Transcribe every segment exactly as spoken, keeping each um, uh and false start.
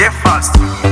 Stay fast.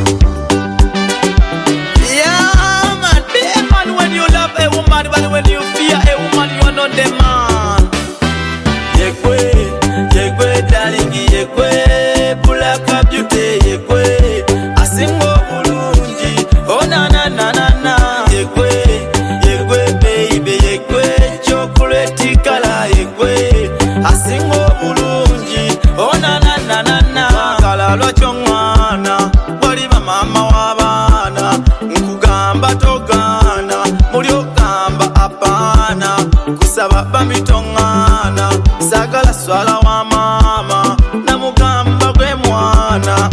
Yeah, man, be a man when you love a woman, but when you fear a woman, you are not the man. Yekwe, yekwe, darling, yekwe, pulaka beauty, yekwe, asingo bulungi, oh na na na na na. Yekwe, yekwe, baby, yekwe, chocolate color, yekwe, asingo bulungi, oh na na na na na. Kalalo chongwana, waliba mama wabana, nkugamba togana, muri ogamba apana, kusaba bamitongana, sagala swala wa mama, namugamba gwe mwana.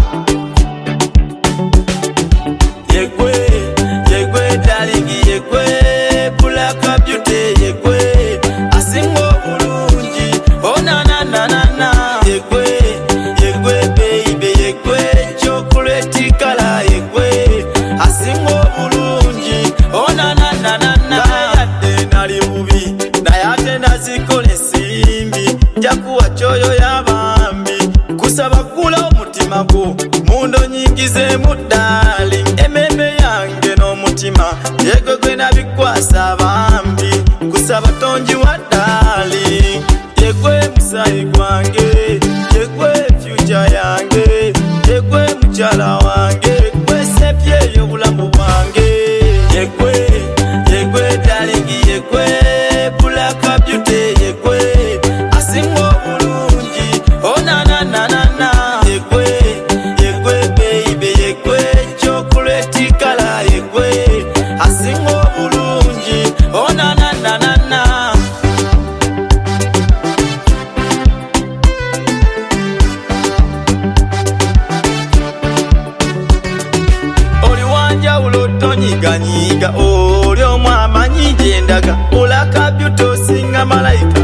Yekwe, yekwe, darling, yekwe, pulaka beauty, yekwe, asingo bulungi, oh na na na na na. Yekwe, yekwe, baby, yekwe, chocolate color, yekwe, asingo bulungi, oh na na na na na. Yadde nali bubi, nayate nazikole simbi, jakuwa choyo yabambi, kusaba kula omutima gwo, mundo nyingize mudali, ememe yange n'omutima, yegwe gwe nabikwasa bambi, kusaba tonji wadali, yegwe musayi gwange, yegwe future yange, yegwe muchala wange, gwe sepye y'obulamu bwange. Yegwe, yegwe, darling, yegwe, pulaka beauty, yegwe, asingo bulungi, oh na na na na na. Yegwe, yegwe, baby, yegwe, chocolate color, yegwe, asingo bulungi, oh na na na na na. Oli wanjawulo tonyiganyiga, oli omwamanyi gye ndaga, pulaka beauty osinga malayika.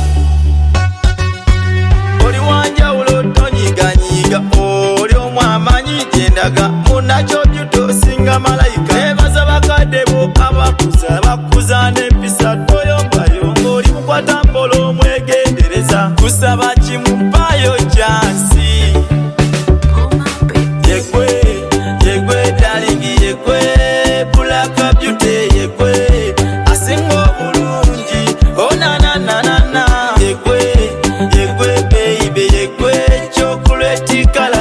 Oli wanjawulo tonyiganyiga, oli omwamanyi gye ndaga, munakyo beauty osinga malayika. Nebaza bakadde bo abakuza, bakuza n'empisa toyongayonga, oli mukwata mpola omwegendereza, kusaba kimupayo chansi. Yekwe, yekwe, darling, yekwe, pulaka beauty, yekwe, asingo bulungi, oh na na na na na. Yekwe, yekwe, baby, yekwe, chocolate color.